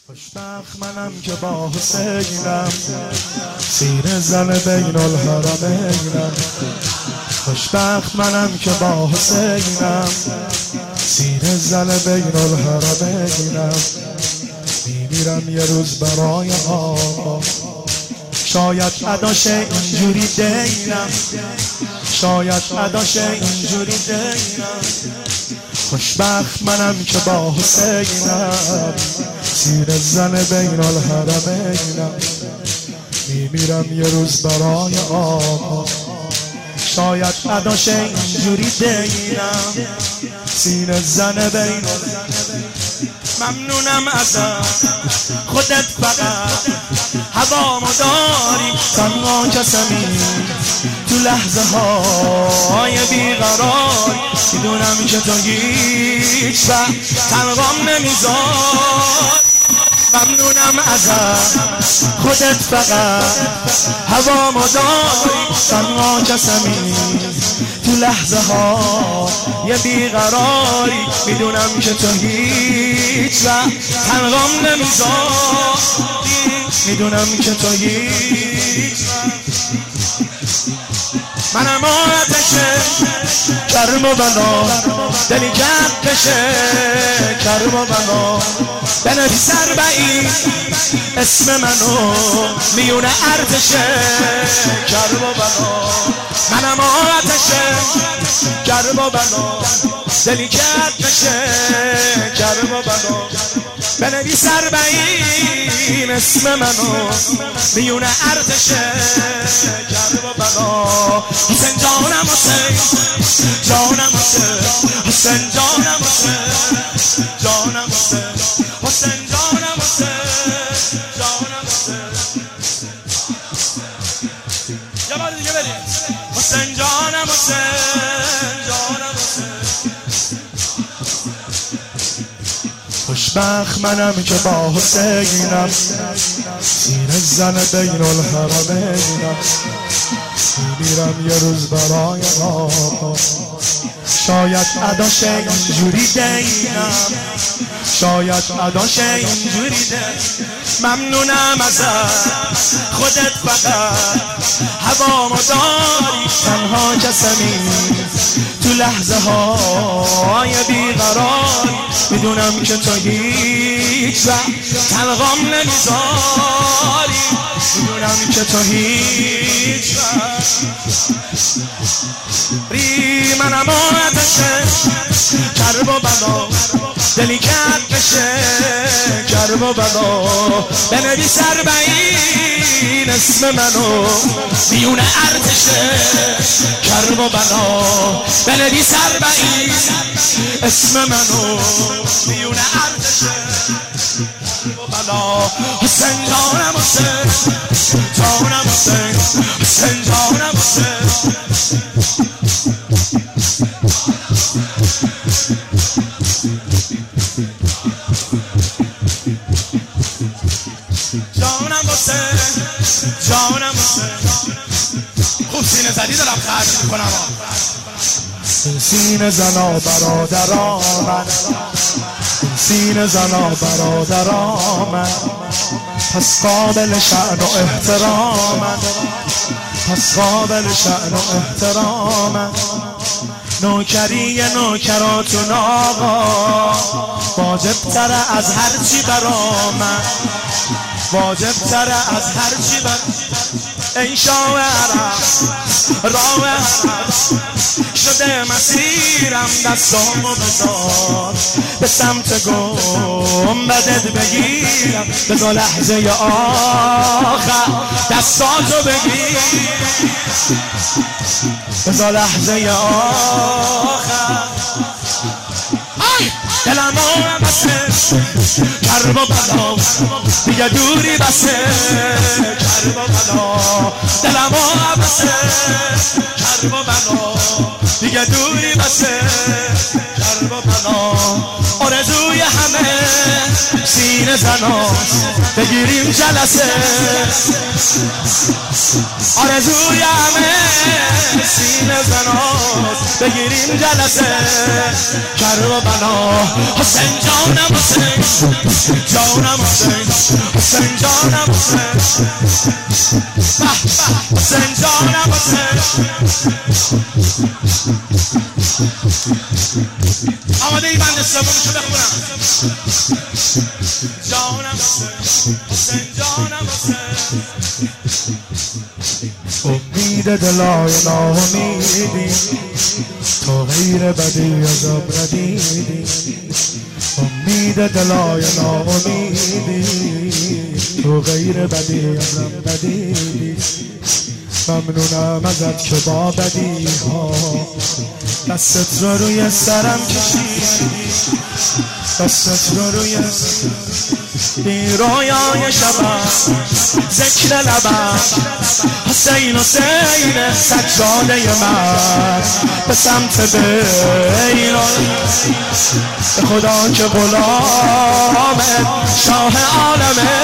خوشبخت منم که با حسینم، سینه زن بین الحرمینم. خوشبخت منم که با حسینم، سینه زن بین الحرمینم. میمیرم یه روز برای آقا، شاید اداش اینجوری دینم، شاید اداش اینجوری دینم. خوشبخت منم که با حسینم، سینه زن بین الحرمینم. میمیرم یه روز برای آقا، شاید اداش اینجوری دینم، سینه زن بین الحرمینم. ممنونم ازت خودت فقط هوامو داری، تنها کسمی تو لحظه های بیقرار. میدونم که تو هیچ وقت تنهام نمیذار. ممنونم ازت خودت فقط هوامو داری، تنها کسمی تو لحظه های بیقراری. میدونم که تو هیچ وقت تنهام نمیذاری، میدونم که تو هیچ منم آتشه کرم و بنا، دلی کرد بشه کرم و بنا. بنویس اربعین اسم منو میون ارتشه کرم و بنا. منم آتشه کرم و بنا، دلی کرد بشه کرم و بنا. بنویس اربعین اسم منو میون ارتشه کرم و بنا. حسین جانم حسین جانم حسین، حسین جانم حسین جانم حسین، حسین جانم حسین جانم حسین. یه بار دیگه بریم. حسین جانم حسین جانم حسین. خوشبخت منم که با حسینم، سینه زن بین الحرمینم. میمیرم یه روز برای آقا، شاید اداش اینجوری دینم، شاید اداش اینجوری دینم. ممنونم ازت خودت فقط هوامو داری، تنها کسمی تو لحظه های بیقراری. میدونم که تو هیچ وقت تنهام نمیذاری، میدونم که تو هیچ وقت منم آتشه کرب و بنا، دلی کرد بشه کرب و بنا. بنویس اربعین اسم منو میون ارتشه کرب و بنا. بنویس اربعین اسم منو میون ارتشه کرب و بنا. حسین جانم حسین جانم حسین، حسین جانم حسین. جانم حسین جانم حسین. خوب سینه زدی دارم خرج میکنم. سینه زنا برادران من، سینه زنا برادران من. پس قابل شأن و احترامن، پس قابل شأن و احترامن. نوکری نوکراتون آقا واجب تره از هرچی برامن، واجب تره از هرچی ای شاه عرب راه عرب شده مسیرم. دستامو بذار به سمت گنبدت بگیرم، بذار لحظه آخر دستاتو بگیر، بذار لحظه آخر. دلم بسه کرب و بلا، دیگه دوری بسه کرب و بلا. دلم بسه کرب و بلا، دیگه دوری بسه کرب و بلا. آرزوی همه سینه زناست بگیریم جلسه، آرزوی همه سینه زناست بگیریم جلسه. کرب و بنا حسین جانم حسین جانم حسین حسین جانم حسین حسین جانم حسین آماده ای بند سومشو بخونم جانم حسین جانم حسین امید دلای ناامیدی تو غیر بدی عذاب ندیدی امید دلای ناامیدی تو غیر بدی عذاب ندیدی ممنونم ازت که با بدی ها دستت رو روی سرم کشیدی دستت رو روی این رویای شبم ذکر لبم حسین حسین سجاده من به سمت بین به خدا که غلامت شاه عالمه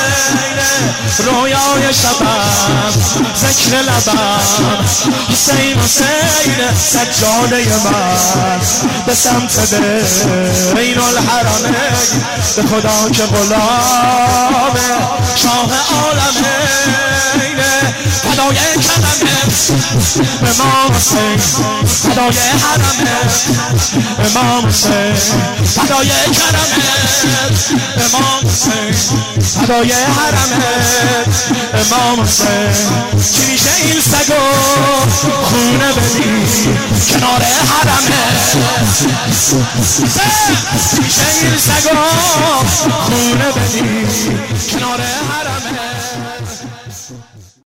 رویای شبم ذکر لبم حسین حسین سجاده من به سمت بین الحرمه به خدا که غلامت شاه عالمه فدای کلمه امام حسین فدای حرمه امام حسین فدای کلمه امام حسین فدای حرمه امام حسین چی میشه این سگو خونه بدی کنار حرمه چی میشه این سگو خونه بدی کنار حرمه